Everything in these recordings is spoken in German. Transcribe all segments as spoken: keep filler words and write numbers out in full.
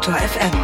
Detektor F M.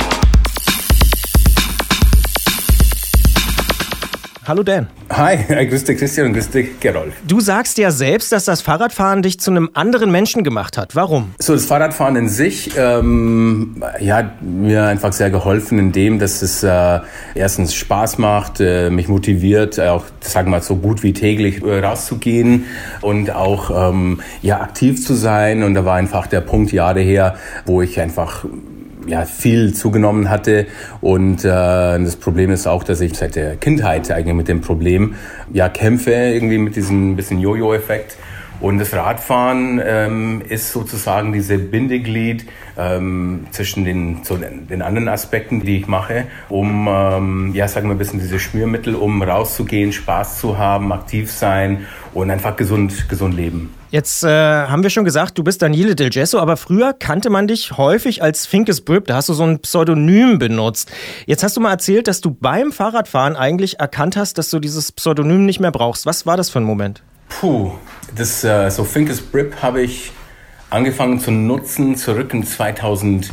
Hallo Dan. Hi, grüß dich Christian und grüß dich Gerolf. Du sagst ja selbst, dass das Fahrradfahren dich zu einem anderen Menschen gemacht hat. Warum? So, das Fahrradfahren in sich, ähm, ja, hat mir einfach sehr geholfen in dem, dass es äh, erstens Spaß macht, äh, mich motiviert, auch, sagen wir mal, so gut wie täglich äh, rauszugehen und auch ähm, ja, aktiv zu sein. Und da war einfach der Punkt Jahre her, wo ich einfach ja, viel zugenommen hatte und äh, das Problem ist auch, dass ich seit der Kindheit eigentlich mit dem Problem ja kämpfe, irgendwie mit diesem bisschen Jojo-Effekt. Und das Radfahren ähm, ist sozusagen diese Bindeglied ähm, zwischen den, so den, den anderen Aspekten, die ich mache, um, ähm, ja, sagen wir ein bisschen diese Schmiermittel, um rauszugehen, Spaß zu haben, aktiv sein und einfach gesund, gesund leben. Jetzt äh, haben wir schon gesagt, du bist Daniele Del Gesso, aber früher kannte man dich häufig als Finkes Brip, da hast du so ein Pseudonym benutzt. Jetzt hast du mal erzählt, dass du beim Fahrradfahren eigentlich erkannt hast, dass du dieses Pseudonym nicht mehr brauchst. Was war das für ein Moment? Puh, das äh, so Finkes Brip habe ich angefangen zu nutzen zurück in zweitausendvier.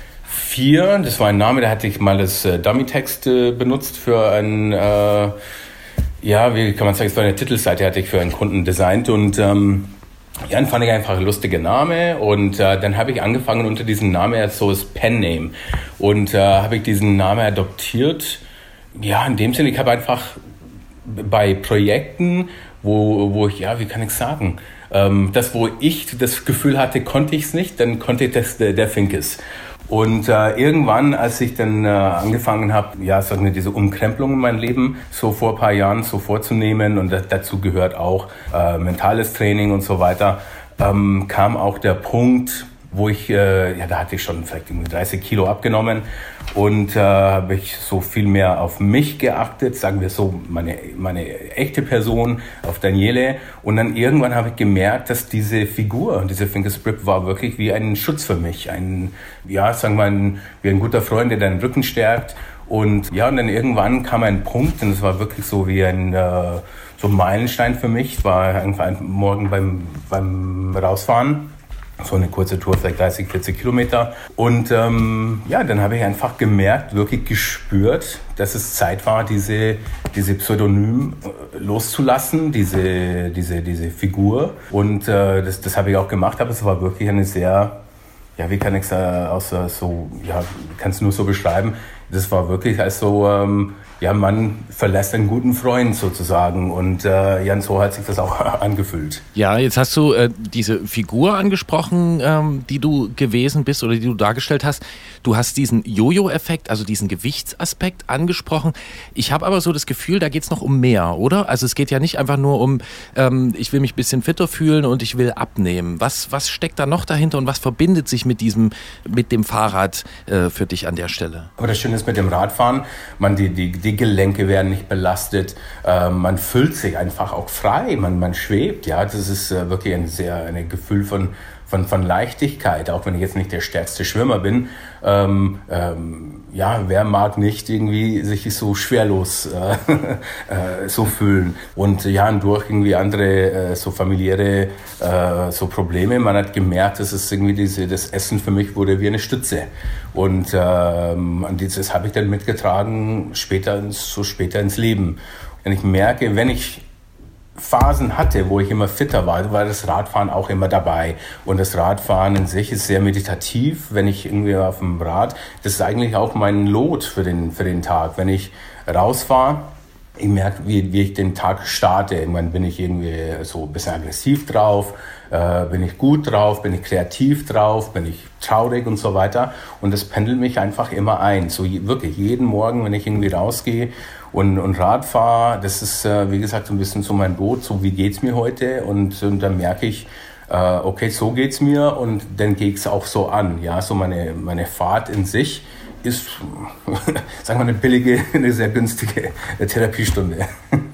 Das war ein Name, da hatte ich mal das äh, Dummy-Text äh, benutzt für ein, äh, ja, wie kann man sagen, es war eine Titelseite, hatte ich für einen Kunden designt und ähm, ja, dann fand ich einfach ein lustiger Name und äh, dann habe ich angefangen unter diesem Namen, so das Pen-Name und äh, habe ich diesen Namen adoptiert. Ja, in dem Sinne, ich habe einfach bei Projekten, wo, wo ich, ja, wie kann ich sagen, ähm, das, wo ich das Gefühl hatte, konnte ich es nicht, dann konnte ich das der, der Finkes. Und äh, irgendwann, als ich dann äh, angefangen habe, ja, so eine, diese Umkrempelung in meinem Leben so vor ein paar Jahren so vorzunehmen und das, dazu gehört auch äh, mentales Training und so weiter, ähm, kam auch der Punkt, wo ich, äh, ja, da hatte ich schon vielleicht dreißig Kilo abgenommen und äh, habe ich so viel mehr auf mich geachtet, sagen wir so, meine, meine echte Person, auf Daniele. Und dann irgendwann habe ich gemerkt, dass diese Figur, diese Finkes Brip war wirklich wie ein Schutz für mich, ein, ja, sagen wir mal, ein, wie ein guter Freund, der deinen Rücken stärkt. Und ja, und dann irgendwann kam ein Punkt und es war wirklich so wie ein, äh, so ein Meilenstein für mich. Es war einfach morgen beim, beim Rausfahren. So eine kurze Tour, vielleicht dreißig, vierzig Kilometer. Und ähm, ja, dann habe ich einfach gemerkt, wirklich gespürt, dass es Zeit war, diese, diese Pseudonym loszulassen, diese, diese, diese Figur. Und äh, das, das habe ich auch gemacht, aber es war wirklich eine sehr, ja, wie kann ich es äh, außer so, ja, kann es nur so beschreiben. Das war wirklich also, ähm, ja, man verlässt einen guten Freund sozusagen und äh, ja, so hat sich das auch angefühlt. Ja, jetzt hast du äh, diese Figur angesprochen, ähm, die du gewesen bist oder die du dargestellt hast. Du hast diesen Jojo-Effekt, also diesen Gewichtsaspekt angesprochen. Ich habe aber so das Gefühl, da geht es noch um mehr, oder? Also es geht ja nicht einfach nur um, ähm, ich will mich ein bisschen fitter fühlen und ich will abnehmen. Was, was steckt da noch dahinter und was verbindet sich mit diesem, mit dem Fahrrad äh, für dich an der Stelle? Aber das Schöne ist mit dem Radfahren, man die, die Die Gelenke werden nicht belastet, äh, man fühlt sich einfach auch frei, man, man schwebt, ja, das ist äh, wirklich ein sehr ein Gefühl von, von, von Leichtigkeit, auch wenn ich jetzt nicht der stärkste Schwimmer bin, ähm, ähm, ja, wer mag nicht irgendwie sich so schwerlos äh, äh, so fühlen und ja, und durch irgendwie andere äh, so familiäre äh, so Probleme, man hat gemerkt, dass es irgendwie diese, das Essen für mich wurde wie eine Stütze und ähm, und dieses habe ich dann mitgetragen später ins, so später ins Leben. Und ich merke, wenn ich Phasen hatte, wo ich immer fitter war, war das Radfahren auch immer dabei. Und das Radfahren in sich ist sehr meditativ, wenn ich irgendwie auf dem Rad, das ist eigentlich auch mein Lot für den, für den Tag. Wenn ich rausfahre, ich merke, wie, wie ich den Tag starte. Irgendwann bin ich irgendwie so ein bisschen aggressiv drauf, äh, bin ich gut drauf, bin ich kreativ drauf, bin ich traurig und so weiter. Und das pendelt mich einfach immer ein. So je, wirklich jeden Morgen, wenn ich irgendwie rausgehe und, und Rad fahre, das ist, äh, wie gesagt, so ein bisschen so mein Boot, so wie geht's mir heute? Und, und dann merke ich, äh, okay, so geht's mir und dann geht's auch so an. Ja, so meine, meine Fahrt in sich ist, sagen wir, eine billige, eine sehr günstige Therapiestunde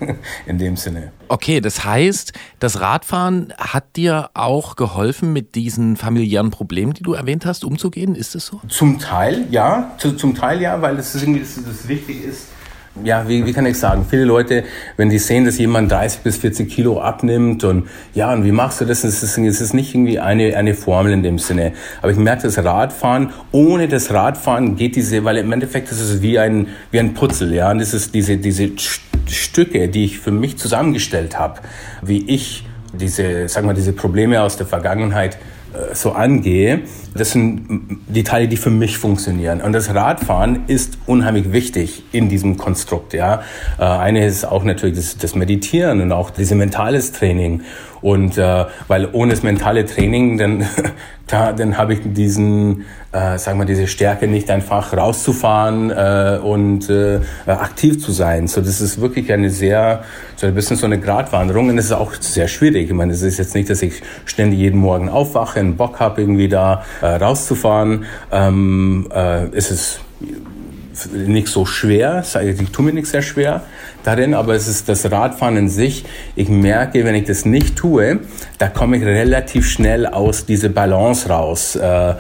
in dem Sinne. Okay, das heißt, das Radfahren hat dir auch geholfen, mit diesen familiären Problemen, die du erwähnt hast, umzugehen? Ist das so? Zum Teil ja, zu, zum Teil ja, weil das irgendwie das, das wichtig ist, ja, wie, wie kann ich sagen, viele Leute, wenn die sehen, dass jemand dreißig bis vierzig Kilo abnimmt und ja, und wie machst du das? Es ist, es ist nicht irgendwie eine, eine Formel in dem Sinne. Aber ich merke, das Radfahren, ohne das Radfahren geht diese, weil im Endeffekt ist es wie ein, wie ein Putzel, ja, und das ist diese, diese Stücke, die ich für mich zusammengestellt habe, wie ich diese, sagen wir, diese Probleme aus der Vergangenheit so angehe, das sind die Teile, die für mich funktionieren. Und das Radfahren ist unheimlich wichtig in diesem Konstrukt. Ja, eine ist auch natürlich das, das Meditieren und auch dieses mentales Training. Und äh, weil ohne das mentale Training, dann klar, dann habe ich diesen, äh, sagen wir, diese Stärke nicht einfach rauszufahren äh, und äh, aktiv zu sein. So, das ist wirklich eine sehr, so ein bisschen so eine Gratwanderung, und das ist auch sehr schwierig. Ich meine, es ist jetzt nicht, dass ich ständig jeden Morgen aufwache und Bock habe, irgendwie da äh, rauszufahren. Ähm, äh, es ist nicht so schwer, ich tue mir nicht sehr schwer darin, aber es ist das Radfahren in sich. Ich merke, wenn ich das nicht tue, da komme ich relativ schnell aus dieser Balance raus.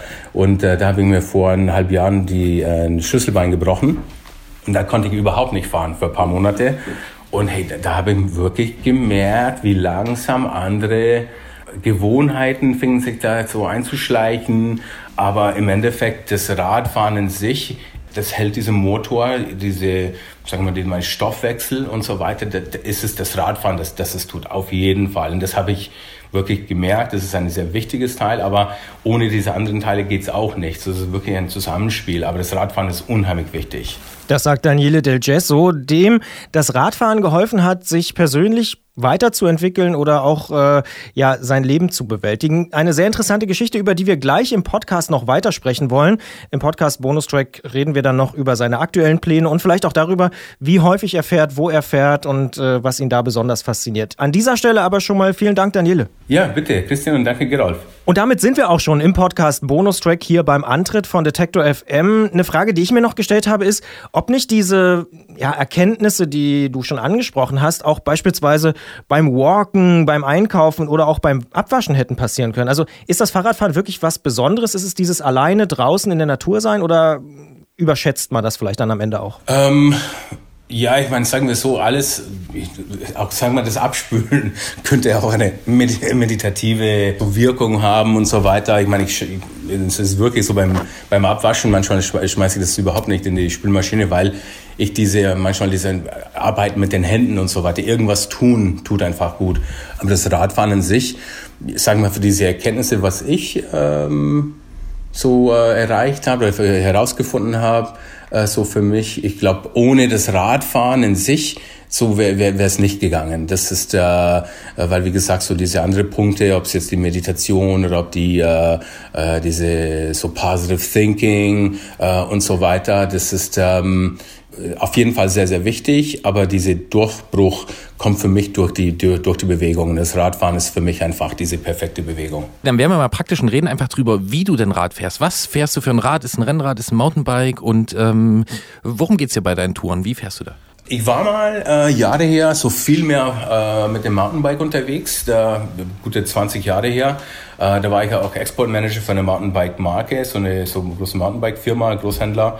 Und da habe ich mir vor eineinhalb Jahren die ein Schlüsselbein gebrochen und da konnte ich überhaupt nicht fahren für ein paar Monate. Und hey, da, da habe ich wirklich gemerkt, wie langsam andere Gewohnheiten fingen sich da so einzuschleichen. Aber im Endeffekt das Radfahren in sich, das hält diesen Motor, diese, sagen wir mal, den Stoffwechsel und so weiter, das ist es das Radfahren, das, das es tut, auf jeden Fall. Und das habe ich wirklich gemerkt, das ist ein sehr wichtiges Teil, aber ohne diese anderen Teile geht es auch nicht. Das ist wirklich ein Zusammenspiel, aber das Radfahren ist unheimlich wichtig. Das sagt Daniele Del Gesso, dem das Radfahren geholfen hat, sich persönlich weiterzuentwickeln oder auch äh, ja, sein Leben zu bewältigen. Eine sehr interessante Geschichte, über die wir gleich im Podcast noch weitersprechen wollen. Im Podcast Bonustrack reden wir dann noch über seine aktuellen Pläne und vielleicht auch darüber, wie häufig er fährt, wo er fährt und äh, was ihn da besonders fasziniert. An dieser Stelle aber schon mal vielen Dank, Daniele. Ja, bitte, Christian, und danke, Gerolf. Und damit sind wir auch schon im Podcast Bonustrack hier beim Antritt von Detektor F M. Eine Frage, die ich mir noch gestellt habe, ist, ob nicht diese ja, Erkenntnisse, die du schon angesprochen hast, auch beispielsweise beim Walken, beim Einkaufen oder auch beim Abwaschen hätten passieren können. Also ist das Fahrradfahren wirklich was Besonderes? Ist es dieses alleine draußen in der Natur sein oder überschätzt man das vielleicht dann am Ende auch? Ähm... Ja, ich meine, sagen wir so, alles, auch sagen wir das Abspülen, könnte ja auch eine meditative Wirkung haben und so weiter. Ich meine, ich, es ist wirklich so beim, beim Abwaschen, manchmal schmeiße ich das überhaupt nicht in die Spülmaschine, weil ich diese, manchmal diese Arbeit mit den Händen und so weiter, irgendwas tun, tut einfach gut. Aber das Radfahren an sich, sagen wir für diese Erkenntnisse, was ich ähm, so äh, erreicht habe oder herausgefunden habe, so für mich, ich glaube, ohne das Radfahren in sich, so wäre wär, es nicht gegangen. Das ist, äh, weil wie gesagt, so diese andere Punkte, ob es jetzt die Meditation oder ob die äh, äh, diese so Positive Thinking äh, und so weiter, das ist ähm, auf jeden Fall sehr, sehr wichtig, aber dieser Durchbruch kommt für mich durch die, durch die Bewegung. Das Radfahren ist für mich einfach diese perfekte Bewegung. Dann werden wir mal praktisch und reden einfach drüber, wie du denn Rad fährst. Was fährst du für ein Rad? Ist ein Rennrad, ist ein Mountainbike? Und ähm, worum geht's dir bei deinen Touren? Wie fährst du da? Ich war mal äh, Jahre her so viel mehr äh, mit dem Mountainbike unterwegs, da, gute zwanzig Jahre her. Äh, da war ich ja auch Exportmanager für eine Mountainbike-Marke, so eine so eine große Mountainbike-Firma, Großhändler.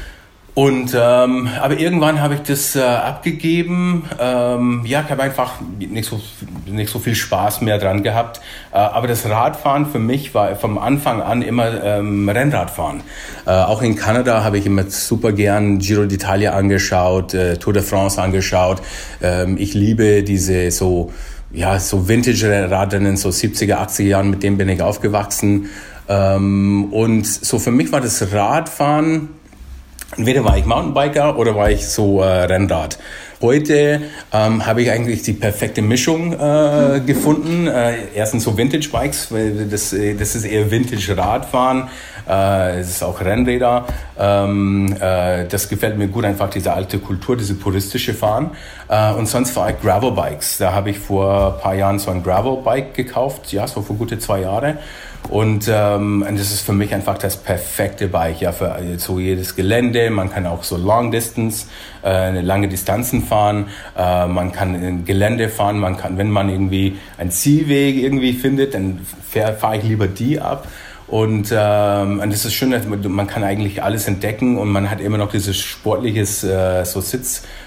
Und ähm, aber irgendwann habe ich das äh, abgegeben. Ähm, ja, ich habe einfach nicht so nicht so viel Spaß mehr dran gehabt. Äh, aber das Radfahren für mich war vom Anfang an immer ähm, Rennradfahren. Äh, auch in Kanada habe ich immer super gern Giro d'Italia angeschaut, äh, Tour de France angeschaut. Ähm, ich liebe diese so ja so Vintage-Radrennen, so siebziger, achtziger Jahren, mit denen bin ich aufgewachsen. Ähm, und so für mich war das Radfahren, entweder war ich Mountainbiker oder war ich so äh, Rennrad. Heute ähm, habe ich eigentlich die perfekte Mischung äh, gefunden. Äh, erstens so Vintage-Bikes, weil das, das ist eher Vintage-Radfahren. Äh, es ist auch Rennräder. Ähm, äh, das gefällt mir gut, einfach diese alte Kultur, diese puristische Fahren. Äh, und sonst fahre ich Gravel-Bikes. Da habe ich vor ein paar Jahren so ein Gravel-Bike gekauft, ja, so vor gute zwei Jahre. Und, ähm, und das ist für mich einfach das perfekte Bike, ja, für so jedes Gelände. Man kann auch so Long Distance, äh, lange Distanzen fahren. Äh, man kann in Gelände fahren. Man kann, wenn man irgendwie einen Zielweg irgendwie findet, dann fahre ich lieber die ab. Und, ähm, und das ist schön, dass man, man kann eigentlich alles entdecken und man hat immer noch dieses sportliches äh, so Sitz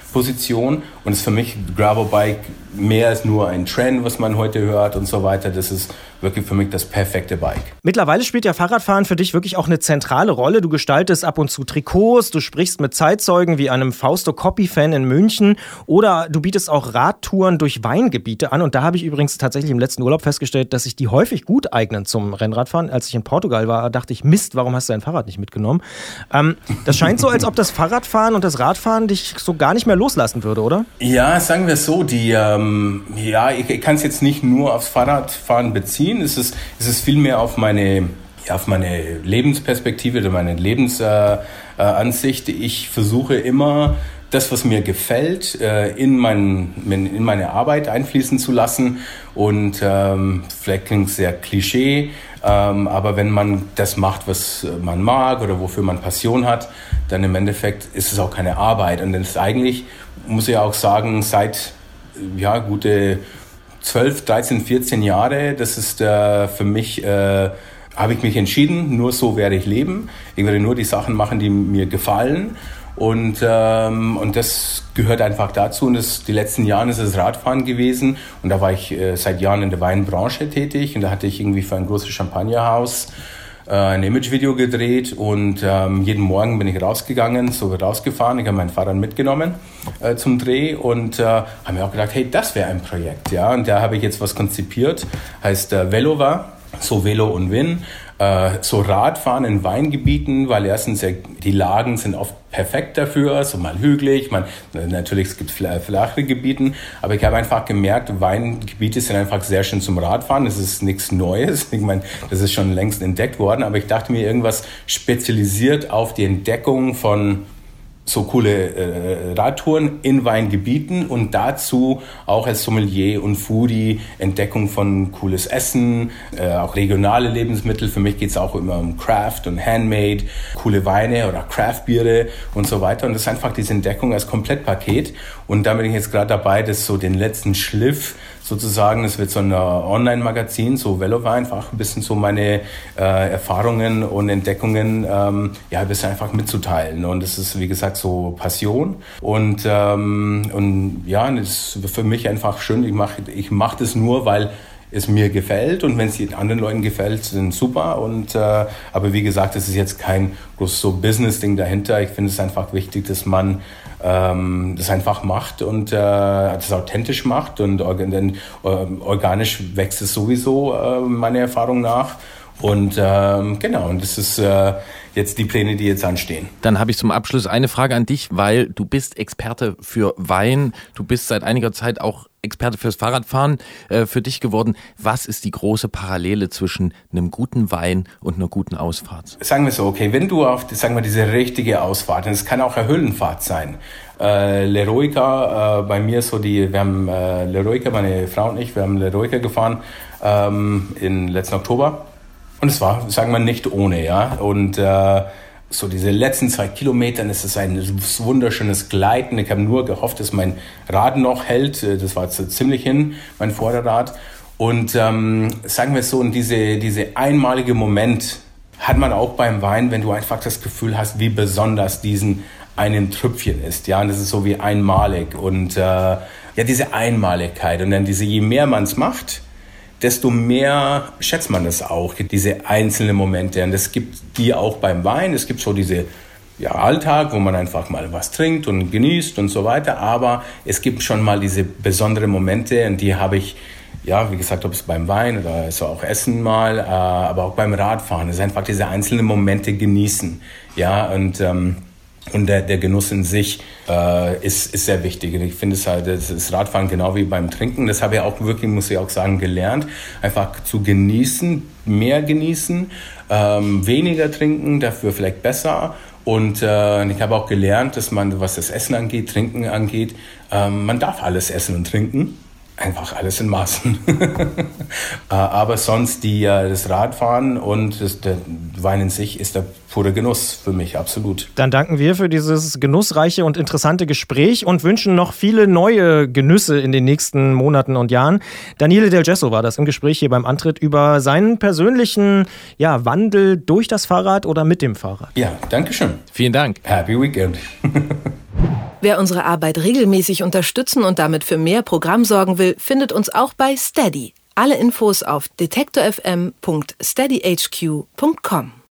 Position und ist für mich Gravelbike mehr als nur ein Trend, was man heute hört und so weiter. Das ist wirklich für mich das perfekte Bike. Mittlerweile spielt ja Fahrradfahren für dich wirklich auch eine zentrale Rolle. Du gestaltest ab und zu Trikots, du sprichst mit Zeitzeugen wie einem Fausto Coppi-Fan in München oder du bietest auch Radtouren durch Weingebiete an. Und da habe ich übrigens tatsächlich im letzten Urlaub festgestellt, dass sich die häufig gut eignen zum Rennradfahren. Als ich in Portugal war, dachte ich, Mist, warum hast du dein Fahrrad nicht mitgenommen? Ähm, das scheint so, als ob das Fahrradfahren und das Radfahren dich so gar nicht mehr loslassen würde, oder? Ja, sagen wir es so, die, ähm, ja, ich, ich kann es jetzt nicht nur aufs Fahrradfahren beziehen. Es ist, es ist vielmehr auf meine, ja, auf meine Lebensperspektive oder meine Lebensansicht. Äh, äh, ich versuche immer, das, was mir gefällt, äh, in, mein, in meine Arbeit einfließen zu lassen. Und ähm, vielleicht klingt es sehr Klischee, ähm, aber wenn man das macht, was man mag oder wofür man Passion hat, dann im Endeffekt ist es auch keine Arbeit. Und das ist eigentlich, muss ich auch sagen, seit ja, gute zwölf, dreizehn, vierzehn Jahre, das ist äh, für mich, äh, habe ich mich entschieden, nur so werde ich leben. Ich werde nur die Sachen machen, die mir gefallen. Und, ähm, und das gehört einfach dazu. Und das, die letzten Jahre ist es Radfahren gewesen. Und da war ich äh, seit Jahren in der Weinbranche tätig. Und da hatte ich irgendwie für ein großes Champagnerhaus äh, ein Imagevideo gedreht. Und ähm, jeden Morgen bin ich rausgegangen, so rausgefahren. Ich habe mein Fahrrad mitgenommen äh, zum Dreh. Und äh, habe mir auch gedacht, hey, das wäre ein Projekt. Ja? Und da habe ich jetzt was konzipiert. Heißt äh, Velova, so Velo und Win. Äh, so Radfahren in Weingebieten, weil erstens ja, die Lagen sind oft perfekt dafür, so mal hügelig, man, natürlich es gibt flache Gebiete, aber ich habe einfach gemerkt, Weingebiete sind einfach sehr schön zum Radfahren, das ist nichts Neues, ich meine, das ist schon längst entdeckt worden, aber ich dachte mir irgendwas spezialisiert auf die Entdeckung von so coole äh, Radtouren in Weingebieten und dazu auch als Sommelier und Foodie Entdeckung von cooles Essen, äh, auch regionale Lebensmittel. Für mich geht es auch immer um Craft und Handmade, coole Weine oder Craftbiere und so weiter. Und das ist einfach diese Entdeckung als Komplettpaket. Und da bin ich jetzt gerade dabei, das so den letzten Schliff sozusagen, es wird so ein Online-Magazin, so Velova, einfach ein bisschen so meine äh, Erfahrungen und Entdeckungen ähm, ja, ein bisschen einfach mitzuteilen. Und das ist, wie gesagt, so Passion. Und, ähm, und ja, das ist für mich einfach schön. Ich mache ich mach das nur, weil es mir gefällt und wenn es anderen Leuten gefällt, dann super. Und, äh, aber wie gesagt, es ist jetzt kein großes so Business-Ding dahinter. Ich finde es einfach wichtig, dass man ähm, das einfach macht und äh, das authentisch macht und dann, äh, organisch wächst es sowieso, äh, meiner Erfahrung nach. Und ähm, genau, und das ist äh, jetzt die Pläne, die jetzt anstehen. Dann habe ich zum Abschluss eine Frage an dich, weil du bist Experte für Wein, du bist seit einiger Zeit auch Experte fürs Fahrradfahren äh, für dich geworden. Was ist die große Parallele zwischen einem guten Wein und einer guten Ausfahrt? Sagen wir so, okay, wenn du auf, sagen wir, diese richtige Ausfahrt, und es kann auch eine Höhlenfahrt sein. Äh, Leroica, äh, bei mir so die, wir haben äh, Leroica, meine Frau und ich, wir haben Leroica gefahren ähm, im letzten Oktober. Und es war, sagen wir, nicht ohne, ja. Und äh, so diese letzten zwei Kilometern ist es ein wunderschönes Gleiten. Ich habe nur gehofft, dass mein Rad noch hält. Das war ziemlich hin, mein Vorderrad. Und ähm, sagen wir es so, und diese, diese einmalige Moment hat man auch beim Wein, wenn du einfach das Gefühl hast, wie besonders diesen einen Tröpfchen ist. Ja, und das ist so wie einmalig. Und äh, ja, diese Einmaligkeit. Und dann diese, je mehr man es macht, desto mehr schätzt man das auch, diese einzelnen Momente. Und es gibt die auch beim Wein. Es gibt so diese ja, Alltag, wo man einfach mal was trinkt und genießt und so weiter. Aber es gibt schon mal diese besonderen Momente und die habe ich, ja, wie gesagt, ob es beim Wein oder so auch Essen mal, äh, aber auch beim Radfahren. Es ist einfach diese einzelnen Momente genießen. Ja, und ähm, Und der, der Genuss in sich äh, ist, ist sehr wichtig. Und ich finde es halt, das ist Radfahren genau wie beim Trinken. Das habe ich auch wirklich, muss ich auch sagen, gelernt. Einfach zu genießen, mehr genießen, ähm, weniger trinken, dafür vielleicht besser. Und äh, ich habe auch gelernt, dass man, was das Essen angeht, Trinken angeht, äh, man darf alles essen und trinken. Einfach alles in Maßen. Aber sonst die, das Radfahren und das, der Wein in sich ist der pure Genuss für mich, absolut. Dann danken wir für dieses genussreiche und interessante Gespräch und wünschen noch viele neue Genüsse in den nächsten Monaten und Jahren. Daniele Del Gesso war das im Gespräch hier beim Antritt über seinen persönlichen ja, Wandel durch das Fahrrad oder mit dem Fahrrad. Ja, danke schön. Vielen Dank. Happy Weekend. Wer unsere Arbeit regelmäßig unterstützen und damit für mehr Programm sorgen will, findet uns auch bei Steady. Alle Infos auf detektor f m punkt steady h q punkt com.